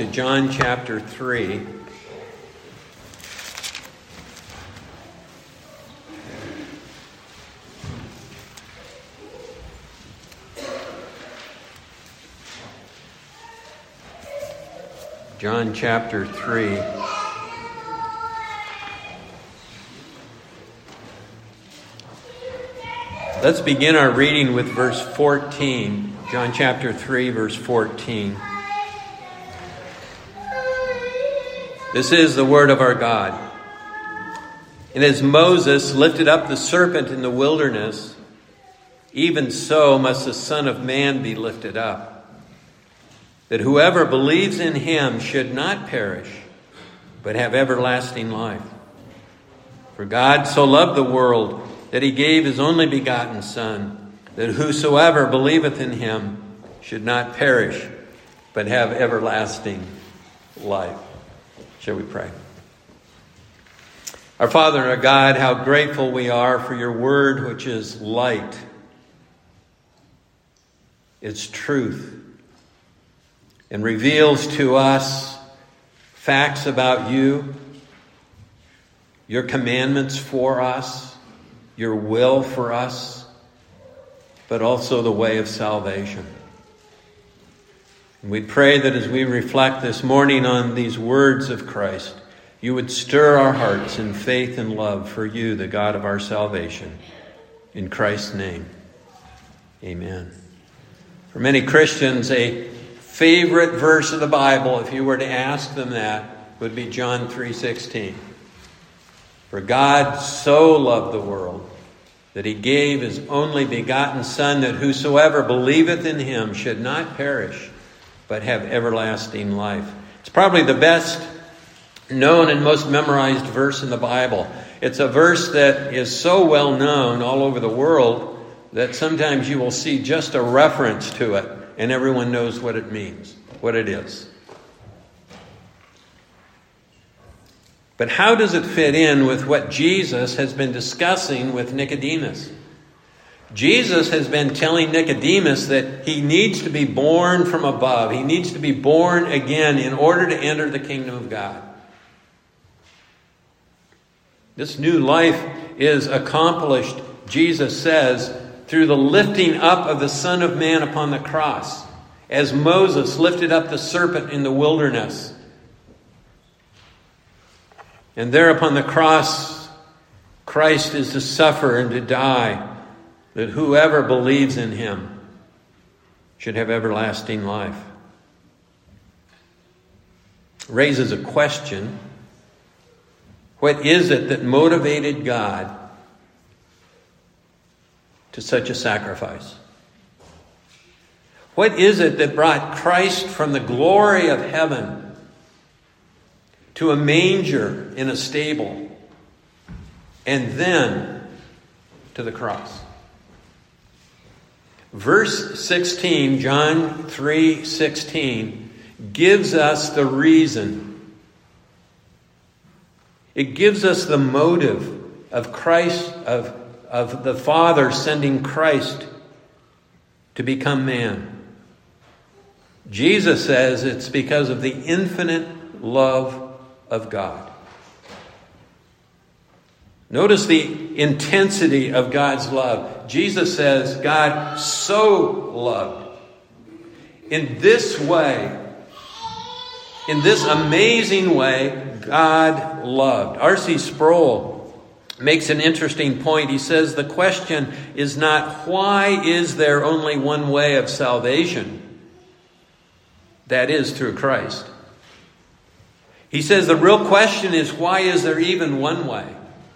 to John chapter 3. John chapter 3. Let's begin our reading with verse 14. John chapter 3, verse 14. This is the word of our God. And as Moses lifted up the serpent in the wilderness, even so must the Son of Man be lifted up, that whoever believes in him should not perish, but have everlasting life. For God so loved the world that he gave his only begotten Son, that whosoever believeth in him should not perish, but have everlasting life. Shall we pray? Our Father and our God, how grateful we are for your word, which is light. It's truth, and reveals to us facts about you, your commandments for us, your will for us, but also the way of salvation. And we pray that as we reflect this morning on these words of Christ, you would stir our hearts in faith and love for you, the God of our salvation. In Christ's name, amen. For many Christians, a favorite verse of the Bible, if you were to ask them that, would be John 3:16. For God so loved the world that he gave his only begotten Son, that whosoever believeth in him should not perish, but have everlasting life. It's probably the best known and most memorized verse in the Bible. It's a verse that is so well known all over the world that sometimes you will see just a reference to it, and everyone knows what it means, what it is. But how does it fit in with what Jesus has been discussing with Nicodemus? Jesus has been telling Nicodemus that he needs to be born from above. He needs to be born again in order to enter the kingdom of God. This new life is accomplished, Jesus says, through the lifting up of the Son of Man upon the cross, as Moses lifted up the serpent in the wilderness. And there upon the cross, Christ is to suffer and to die, that whoever believes in him should have everlasting life. Raises a question. What is it that motivated God to such a sacrifice? What is it that brought Christ from the glory of heaven to a manger in a stable and then to the cross? Verse 16, John 3:16, gives us the reason. It gives us the motive of Christ, of the Father sending Christ to become man. Jesus says it's because of the infinite love of God. Notice the intensity of God's love. Jesus says God so loved. In this way, in this amazing way, God loved. R.C. Sproul makes an interesting point. He says the question is not why is there only one way of salvation? That is through Christ. He says the real question is why is there even one way?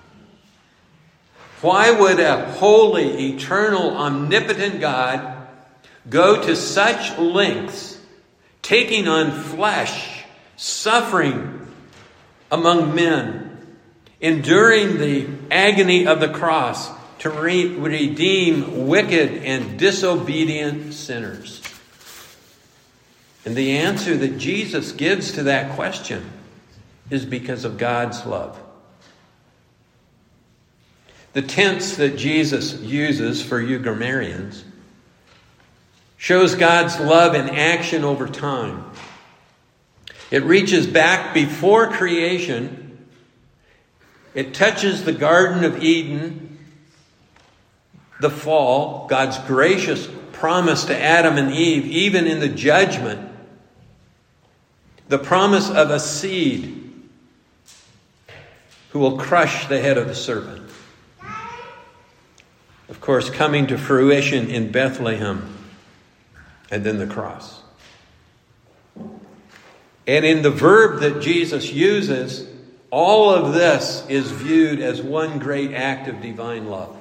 Why would a holy, eternal, omnipotent God go to such lengths, taking on flesh, suffering among men, enduring the agony of the cross to redeem wicked and disobedient sinners? And the answer that Jesus gives to that question is because of God's love. The tense that Jesus uses for you grammarians shows God's love in action over time. It reaches back before creation. It touches the Garden of Eden, the fall, God's gracious promise to Adam and Eve, even in the judgment. The promise of a seed who will crush the head of the serpent. Of course, coming to fruition in Bethlehem, and then the cross. And in the verb that Jesus uses, all of this is viewed as one great act of divine love.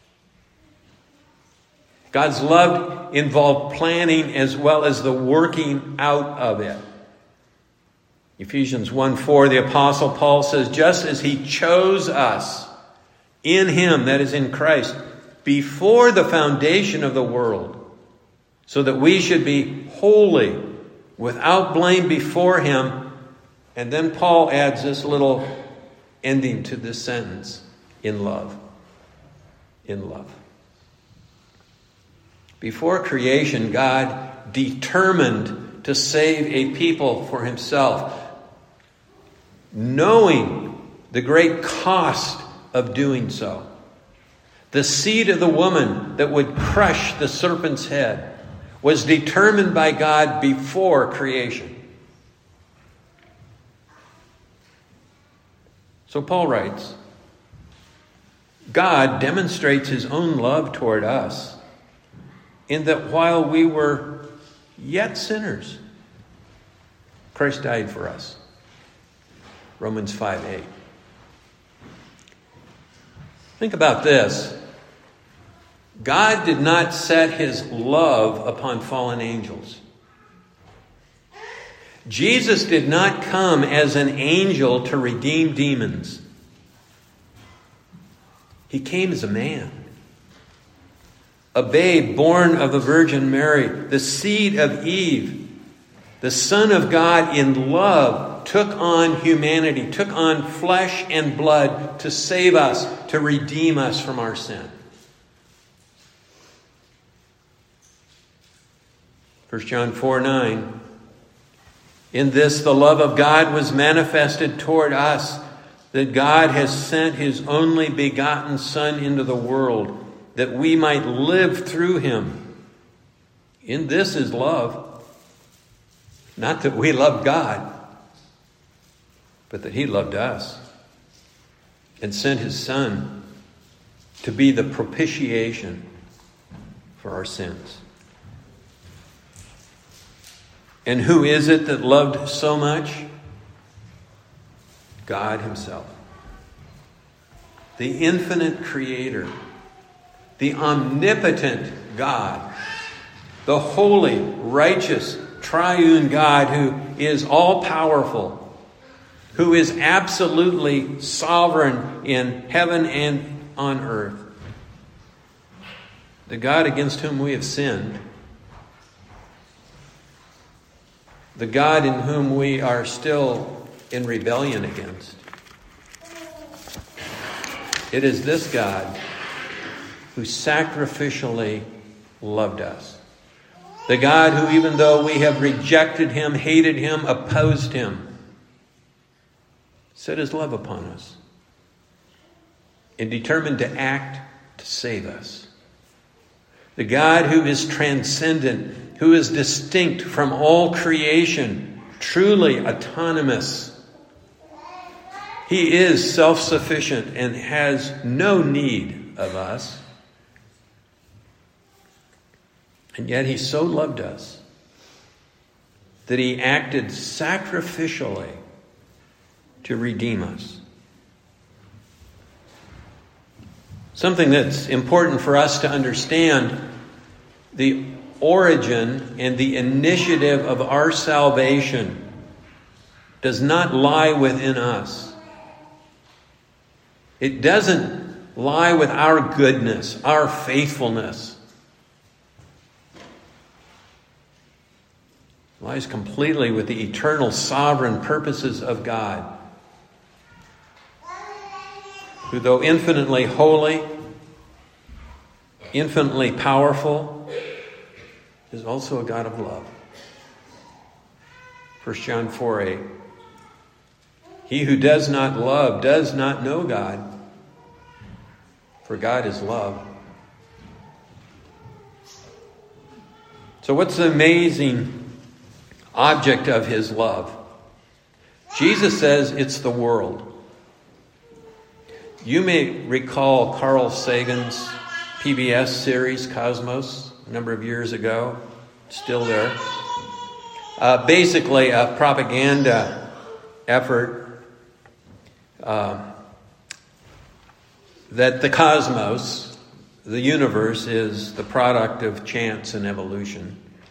God's love involved planning as well as the working out of it. Ephesians 1:4, the Apostle Paul says, just as he chose us in him, that is in Christ, before the foundation of the world, so that we should be holy, without blame before him. And then Paul adds this little ending to this sentence, in love. In love. Before creation, God determined to save a people for himself, knowing the great cost of doing so. The seed of the woman that would crush the serpent's head was determined by God before creation. So Paul writes, God demonstrates his own love toward us in that while we were yet sinners, Christ died for us. Romans 5:8. Think about this. God did not set his love upon fallen angels. Jesus did not come as an angel to redeem demons. He came as a man. A babe born of the Virgin Mary, the seed of Eve, the Son of God in love, took on humanity, took on flesh and blood to save us, to redeem us from our sin. 1 John 4:9. In this the love of God was manifested toward us, that God has sent his only begotten Son into the world, that we might live through him. In this is love. Not that we love God, but that he loved us and sent his Son to be the propitiation for our sins. And who is it that loved so much? God himself. The infinite creator. The omnipotent God. The holy, righteous, triune God who is all-powerful. Who is absolutely sovereign in heaven and on earth. The God against whom we have sinned. The God in whom we are still in rebellion against. It is this God who sacrificially loved us. The God who, even though we have rejected him, hated him, opposed him, set his love upon us and determined to act to save us. The God who is transcendent, who is distinct from all creation, truly autonomous. He is self-sufficient and has no need of us. And yet he so loved us that he acted sacrificially to redeem us. Something that's important for us to understand, the origin and the initiative of our salvation does not lie within us. It doesn't lie with our goodness, our faithfulness. It lies completely with the eternal sovereign purposes of God, who, though infinitely holy, infinitely powerful, is also a God of love. 1 John 4:8. He who does not love does not know God, for God is love. So what's the amazing object of his love? Jesus says it's the world. You may recall Carl Sagan's PBS series, Cosmos, a number of years ago. Still there. Basically a propaganda effort that the cosmos, the universe, is the product of chance and evolution.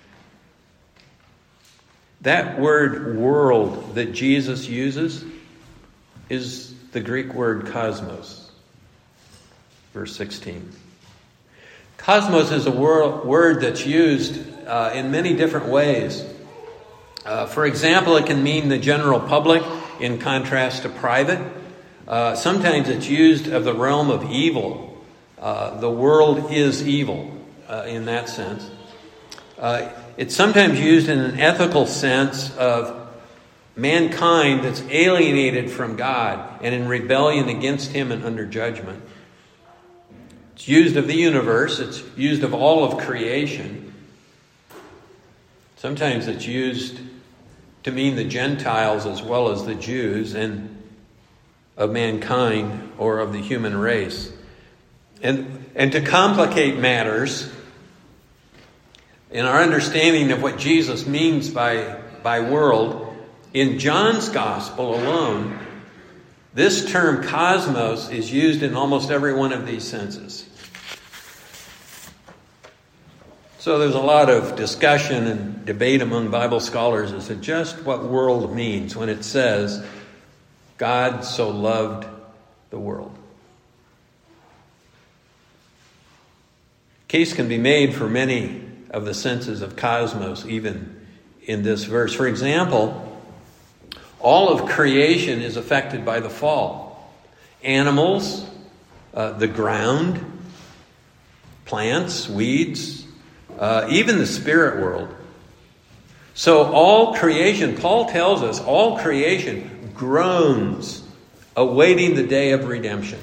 That word world that Jesus uses is the Greek word cosmos. Verse 16. Cosmos is a word that's used in many different ways. For example, it can mean the general public in contrast to private. Sometimes it's used of the realm of evil. The world is evil in that sense. It's sometimes used in an ethical sense of mankind that's alienated from God and in rebellion against him and under judgment. It's used of the universe. It's used of all of creation. Sometimes it's used to mean the Gentiles as well as the Jews and of mankind or of the human race. And to complicate matters, in our understanding of what Jesus means by world, in John's Gospel alone, this term cosmos is used in almost every one of these senses. So there's a lot of discussion and debate among Bible scholars as to just what world means when it says, God so loved the world. Case can be made for many of the senses of cosmos, even in this verse. For example, all of creation is affected by the fall. Animals, the ground, plants, weeds, even the spirit world. So all creation, Paul tells us, all creation groans, awaiting the day of redemption.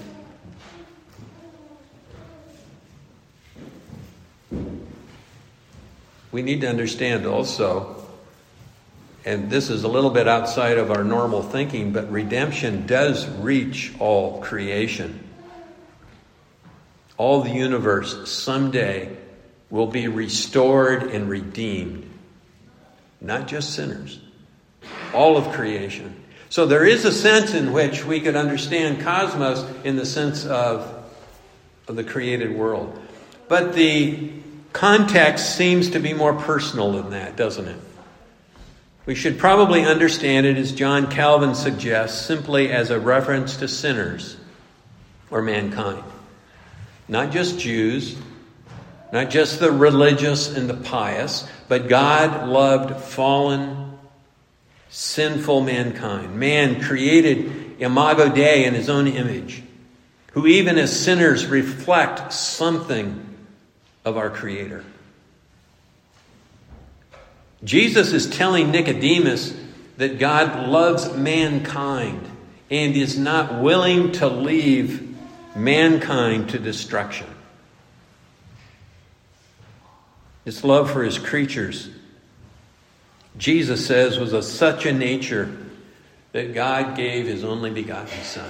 We need to understand also, and this is a little bit outside of our normal thinking, but redemption does reach all creation. All the universe someday will be restored and redeemed. Not just sinners. All of creation. So there is a sense in which we could understand cosmos in the sense of the created world. But the context seems to be more personal than that, doesn't it? We should probably understand it, as John Calvin suggests, simply as a reference to sinners or mankind. Not just Jews, not just the religious and the pious, but God loved fallen, sinful mankind. Man created Imago Dei in his own image, who even as sinners reflect something of our Creator. Jesus is telling Nicodemus that God loves mankind and is not willing to leave mankind to destruction. His love for his creatures, Jesus says, was of such a nature that God gave his only begotten Son.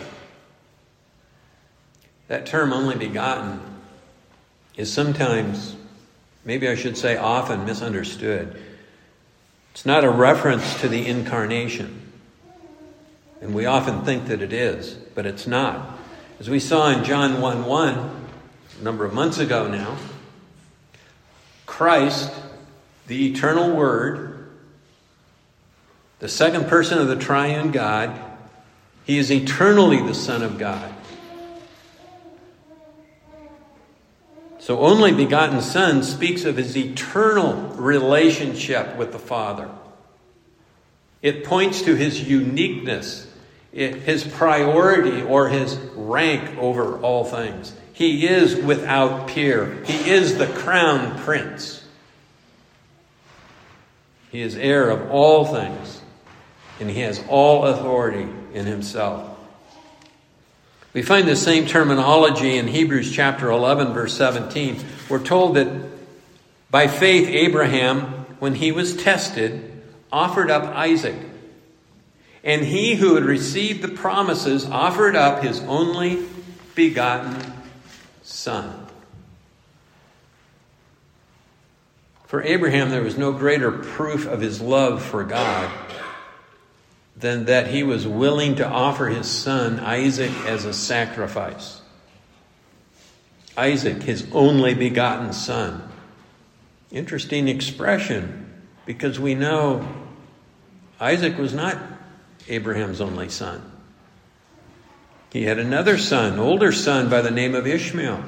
That term, only begotten, is sometimes, maybe I should say often, misunderstood. It's not a reference to the incarnation. And we often think that it is, but it's not. As we saw in John 1:1, a number of months ago now, Christ, the eternal Word, the second person of the triune God, he is eternally the Son of God. So only begotten Son speaks of his eternal relationship with the Father. It points to his uniqueness, his priority or his rank over all things. He is without peer. He is the crown prince. He is heir of all things and he has all authority in himself. We find the same terminology in Hebrews chapter 11, verse 17. We're told that by faith Abraham, when he was tested, offered up Isaac. And he who had received the promises offered up his only begotten son. For Abraham, there was no greater proof of his love for God than that he was willing to offer his son Isaac as a sacrifice. Isaac, his only begotten son. Interesting expression, because we know Isaac was not Abraham's only son. He had another son, older son by the name of Ishmael.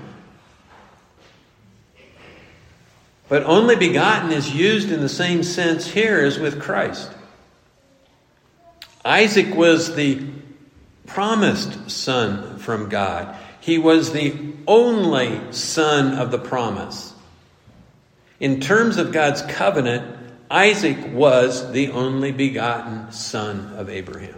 But only begotten is used in the same sense here as with Christ. Isaac was the promised son from God. He was the only son of the promise. In terms of God's covenant, Isaac was the only begotten son of Abraham.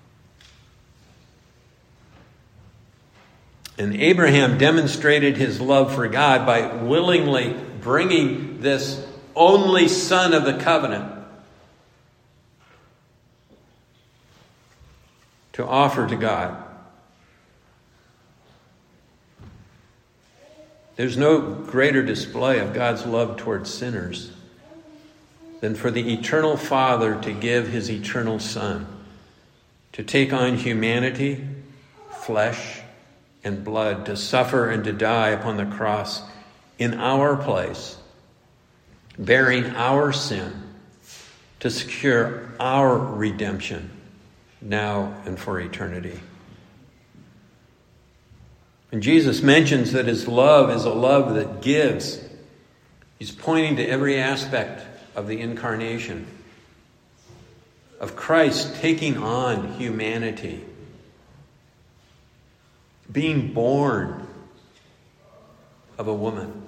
And Abraham demonstrated his love for God by willingly bringing this only son of the covenant to offer to God. There's no greater display of God's love towards sinners than for the eternal Father to give his eternal Son to take on humanity, flesh, and blood, to suffer and to die upon the cross in our place, bearing our sin, to secure our redemption now and for eternity. And Jesus mentions that his love is a love that gives. He's pointing to every aspect of the incarnation, of Christ taking on humanity, being born of a woman,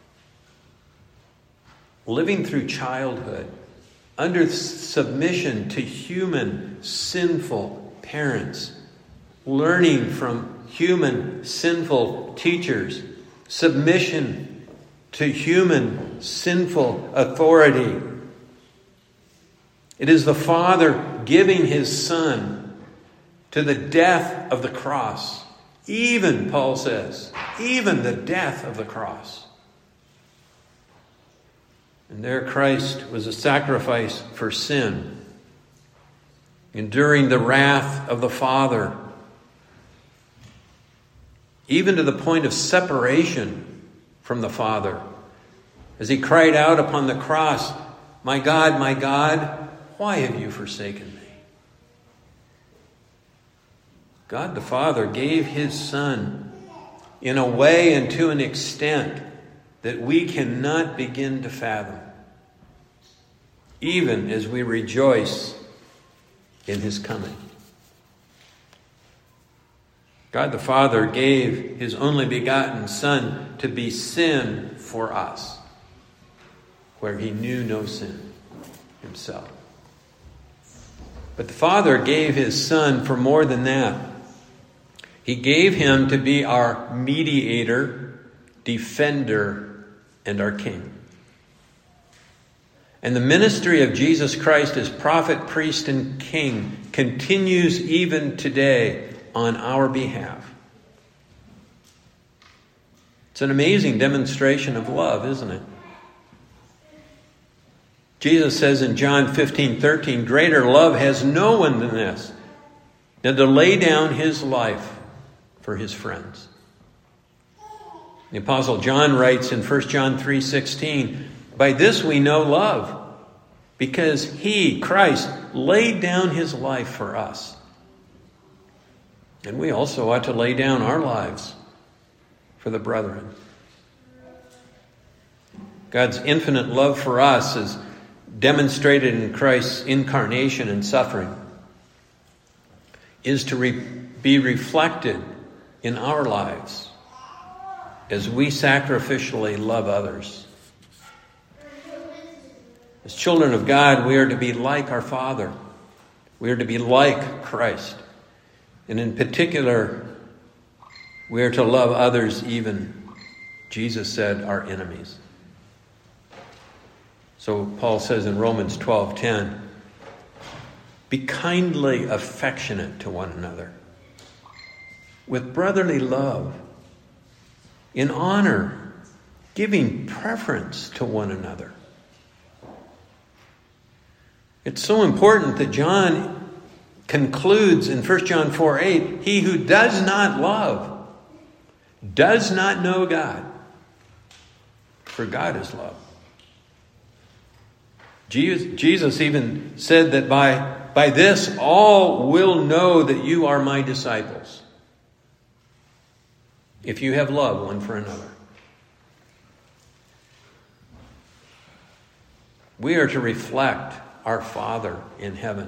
living through childhood, under submission to human, sinful parents, learning from human, sinful teachers, submission to human, sinful authority. It is the Father giving his Son to the death of the cross. Even, Paul says, even the death of the cross. And there Christ was a sacrifice for sin, enduring the wrath of the Father, even to the point of separation from the Father, as he cried out upon the cross, my God, why have you forsaken me?" God the Father gave his Son in a way and to an extent that we cannot begin to fathom, even as we rejoice in his coming. God the Father gave his only begotten Son to be sin for us, where he knew no sin himself. But the Father gave his Son for more than that. He gave him to be our mediator, defender, and our King. And the ministry of Jesus Christ as prophet, priest, and king continues even today on our behalf. It's an amazing demonstration of love, isn't it? Jesus says in John 15:13, "Greater love has no one than this, than to lay down his life for his friends." The Apostle John writes in 1 John 3:16, "By this we know love, because he, Christ, laid down his life for us." And we also ought to lay down our lives for the brethren. God's infinite love for us is demonstrated in Christ's incarnation and suffering, is to be reflected in our lives as we sacrificially love others. As children of God, we are to be like our Father, We are to be like Christ. And in particular, we are to love others even, Jesus said, our enemies. So Paul says in Romans 12:10, be kindly affectionate to one another, with brotherly love, in honor, giving preference to one another. It's so important that John concludes in 1 John 4:8, he who does not love does not know God, for God is love. Jesus even said that by this all will know that you are my disciples, if you have love one for another. We are to reflect our Father in heaven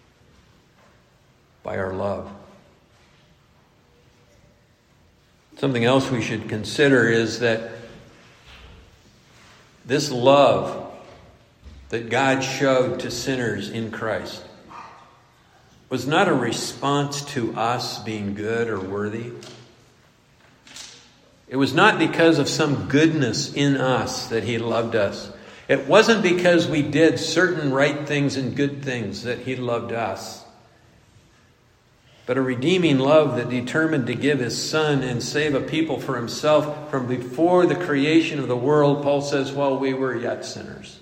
by our love. Something else we should consider is that this love that God showed to sinners in Christ was not a response to us being good or worthy. It was not because of some goodness in us that he loved us. It wasn't because we did certain right things and good things that he loved us. But a redeeming love that determined to give his Son and save a people for himself from before the creation of the world, Paul says, while we were yet sinners.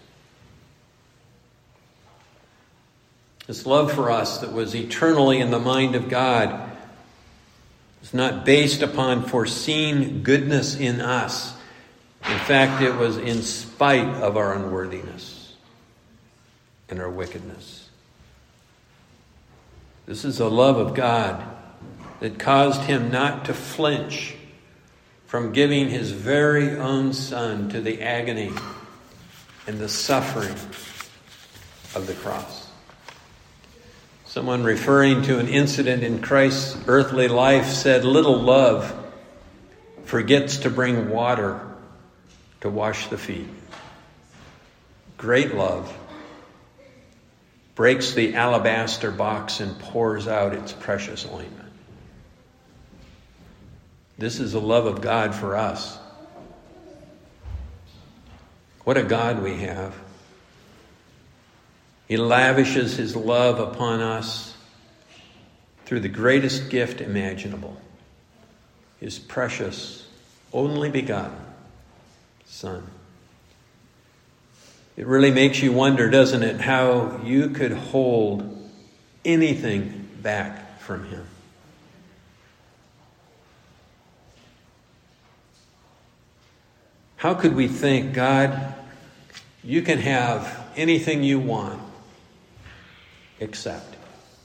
This love for us that was eternally in the mind of God was not based upon foreseen goodness in us. In fact, it was in spite of our unworthiness and our wickedness. This is the love of God that caused him not to flinch from giving his very own Son to the agony and the suffering of the cross. Someone referring to an incident in Christ's earthly life said, little love forgets to bring water to wash the feet. Great love breaks the alabaster box and pours out its precious ointment. This is the love of God for us. What a God we have. He lavishes his love upon us through the greatest gift imaginable, his precious, only begotten Son. It really makes you wonder, doesn't it, how you could hold anything back from him. How could we think, God, you can have anything you want, except.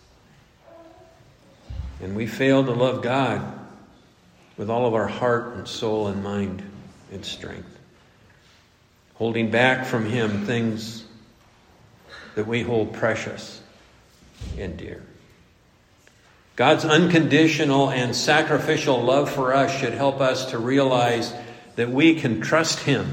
And we fail to love God with all of our heart and soul and mind and strength, holding back from him things that we hold precious and dear. God's unconditional and sacrificial love for us should help us to realize that we can trust him.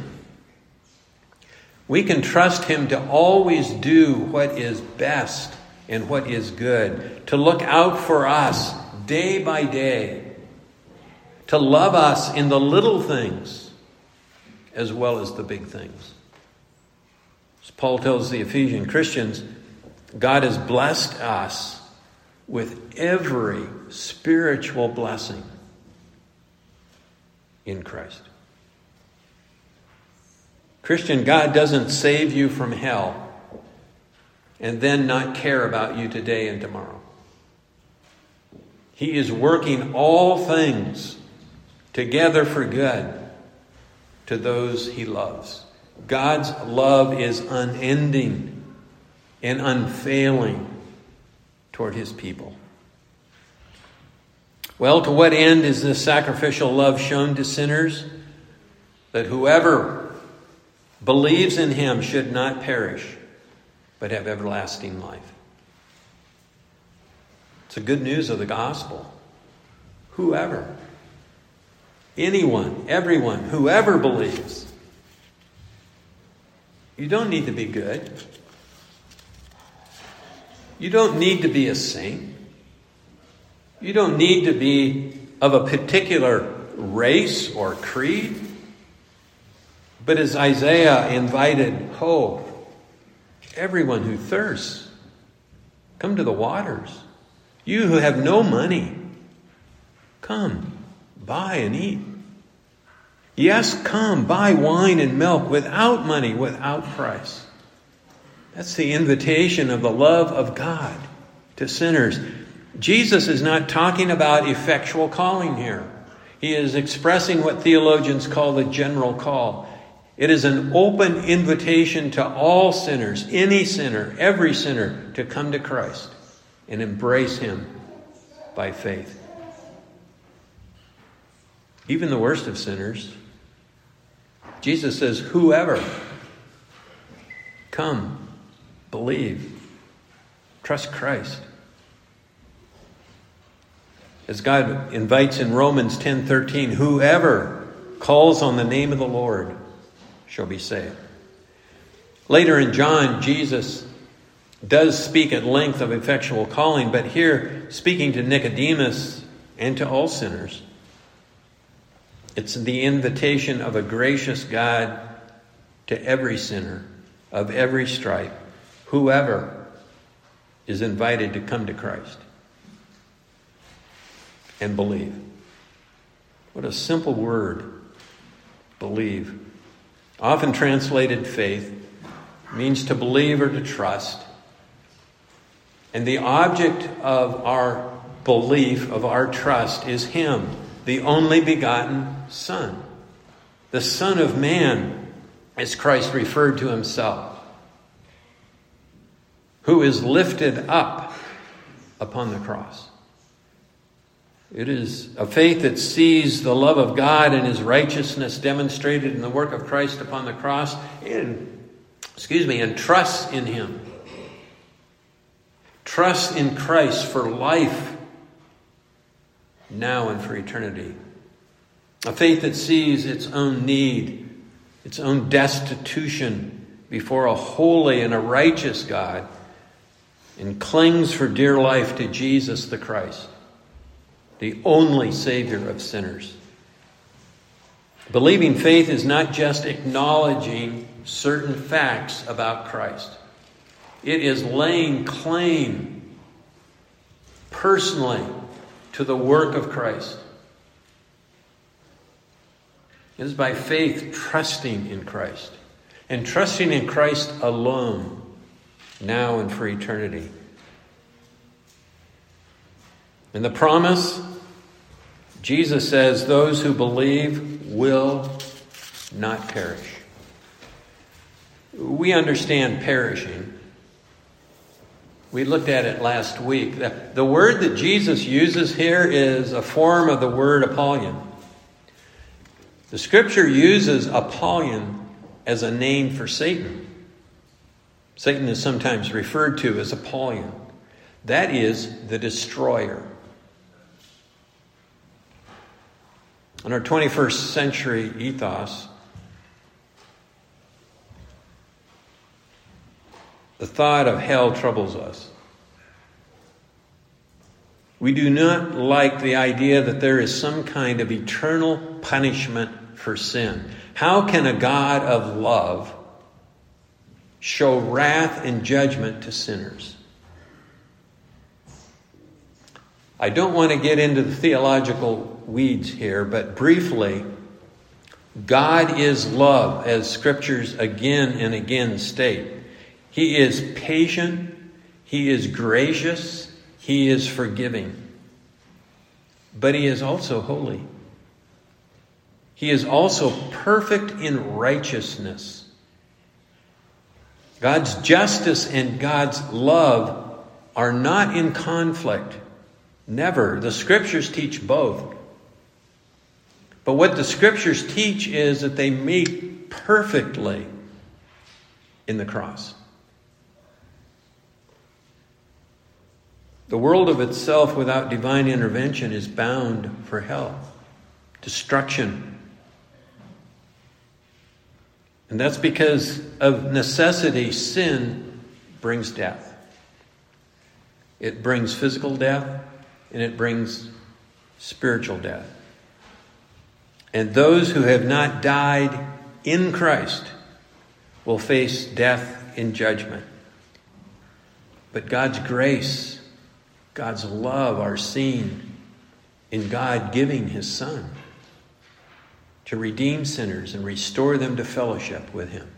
We can trust him to always do what is best and what is good, to look out for us day by day, to love us in the little things as well as the big things. As Paul tells the Ephesian Christians, God has blessed us with every spiritual blessing in Christ. Christian, God doesn't save you from hell and then not care about you today and tomorrow. He is working all things together for good to those he loves. God's love is unending and unfailing toward his people. Well, to what end is this sacrificial love shown to sinners? That whoever believes in him should not perish, but have everlasting life. It's the good news of the gospel. Whoever, anyone, everyone, whoever believes. You don't need to be good. You don't need to be a saint. You don't need to be of a particular race or creed. But as Isaiah invited, everyone who thirsts, come to the waters. You who have no money, come, buy and eat. Yes, come, buy wine and milk without money, without price. That's the invitation of the love of God to sinners. Jesus is not talking about effectual calling here. He is expressing what theologians call the general call. It is an open invitation to all sinners, any sinner, every sinner, to come to Christ and embrace him by faith. Even the worst of sinners. Jesus says, whoever, come, believe, trust Christ. As God invites in Romans 10:13, whoever calls on the name of the Lord shall be saved. Later in John, Jesus does speak at length of effectual calling, but here, speaking to Nicodemus and to all sinners, it's the invitation of a gracious God to every sinner of every stripe, whoever is invited to come to Christ and believe. What a simple word, believe. Often translated faith means to believe or to trust. And the object of our belief, of our trust, is Him, the only begotten Son. The Son of Man, as Christ referred to Himself, who is lifted up upon the cross. It is a faith that sees the love of God and His righteousness demonstrated in the work of Christ upon the cross and trusts in Him. Trust in Christ for life now and for eternity. A faith that sees its own need, its own destitution before a holy and a righteous God, and clings for dear life to Jesus the Christ, the only Savior of sinners. Believing faith is not just acknowledging certain facts about Christ. It is laying claim personally to the work of Christ. It is by faith trusting in Christ, and trusting in Christ alone, now and for eternity. And the promise, Jesus says, those who believe will not perish. We understand perishing. We looked at it last week. The word that Jesus uses here is a form of the word Apollyon. The Scripture uses Apollyon as a name for Satan. Satan is sometimes referred to as Apollyon. That is the destroyer. In our 21st century ethos, the thought of hell troubles us. We do not like the idea that there is some kind of eternal punishment for sin. How can a God of love show wrath and judgment to sinners? I don't want to get into the theological weeds here, but briefly, God is love, as Scriptures again and again state. He is patient, He is gracious, He is forgiving. But He is also holy. He is also perfect in righteousness. God's justice and God's love are not in conflict. Never. The Scriptures teach both. But what the Scriptures teach is that they meet perfectly in the cross. The world of itself without divine intervention is bound for hell, destruction. And that's because of necessity, sin brings death. It brings physical death, and it brings spiritual death. And those who have not died in Christ will face death in judgment. But God's grace, God's love are seen in God giving His Son to redeem sinners and restore them to fellowship with Him.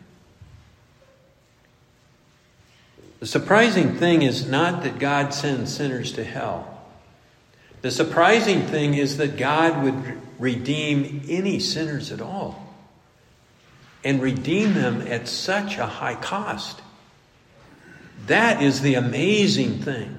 The surprising thing is not that God sends sinners to hell. The surprising thing is that God would redeem any sinners at all and redeem them at such a high cost. That is the amazing thing.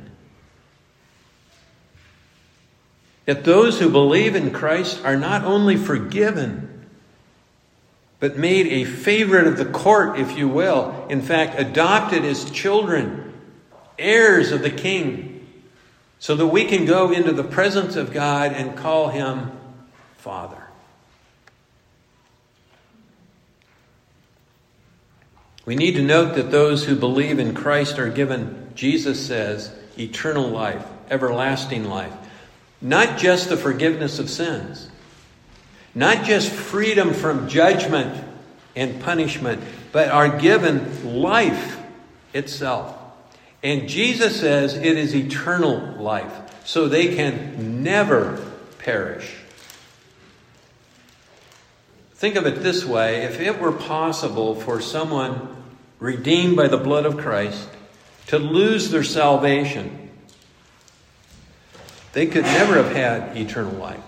That those who believe in Christ are not only forgiven, but made a favorite of the court, if you will. In fact, adopted as children, heirs of the King, so that we can go into the presence of God and call Him Father. We need to note that those who believe in Christ are given, Jesus says, eternal life, everlasting life. Not just the forgiveness of sins, not just freedom from judgment and punishment, but are given life itself. And Jesus says it is eternal life, so they can never perish. Think of it this way: if it were possible for someone redeemed by the blood of Christ to lose their salvation, they could never have had eternal life.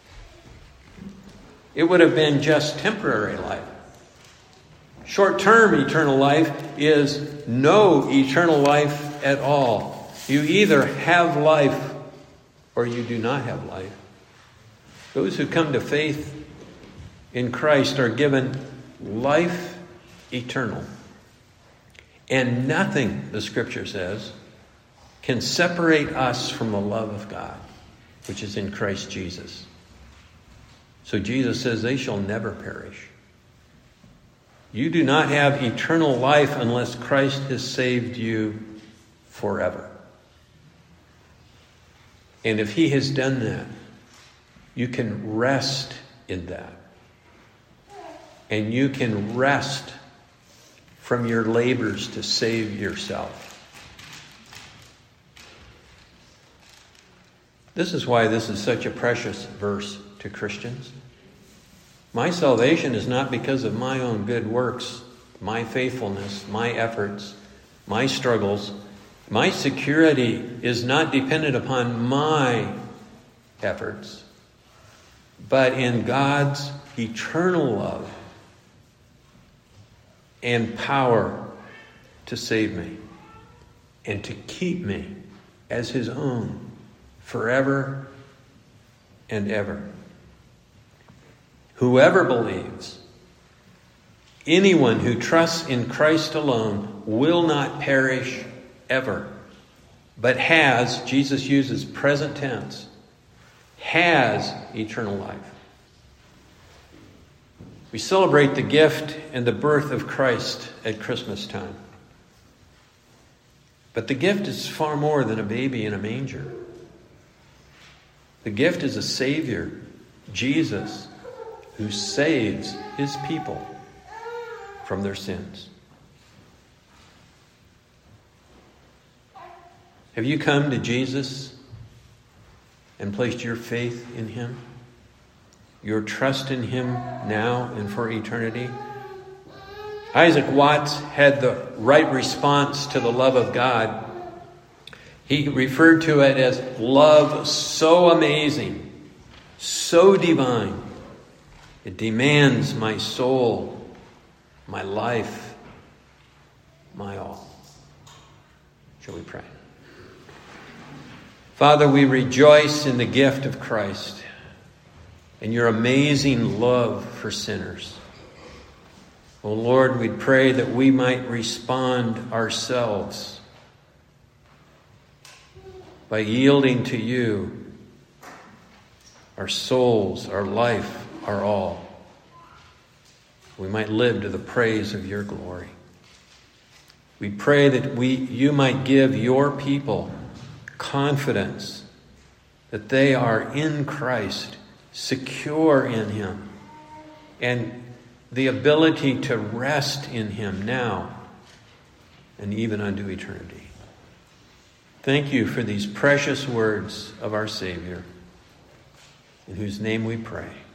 It would have been just temporary life. Short-term eternal life is no eternal life at all. You either have life or you do not have life. Those who come to faith in Christ are given life eternal. And nothing, the Scripture says, can separate us from the love of God, which is in Christ Jesus. So Jesus says they shall never perish. You do not have eternal life unless Christ has saved you forever. And if He has done that, you can rest in that. And you can rest from your labors to save yourself. This is why this is such a precious verse to Christians. My salvation is not because of my own good works, my faithfulness, my efforts, my struggles. My security is not dependent upon my efforts, but in God's eternal love and power to save me and to keep me as His own forever and ever. Whoever believes, anyone who trusts in Christ alone, will not perish ever, but has, Jesus uses present tense, has eternal life. We celebrate the gift and the birth of Christ at Christmas time. But the gift is far more than a baby in a manger. The gift is a Savior, Jesus, who saves His people from their sins. Have you come to Jesus and placed your faith in Him? Your trust in Him now and for eternity? Isaac Watts had the right response to the love of God. He referred to it as love so amazing, so divine. It demands my soul, my life, my all. Shall we pray? Father, we rejoice in the gift of Christ and your amazing love for sinners. Oh Lord, we pray that we might respond ourselves by yielding to you our souls, our life, our all. We might live to the praise of your glory. We pray that you might give your people confidence that they are in Christ, secure in Him, and the ability to rest in Him now and even unto eternity. Thank you for these precious words of our Savior, in whose name we pray.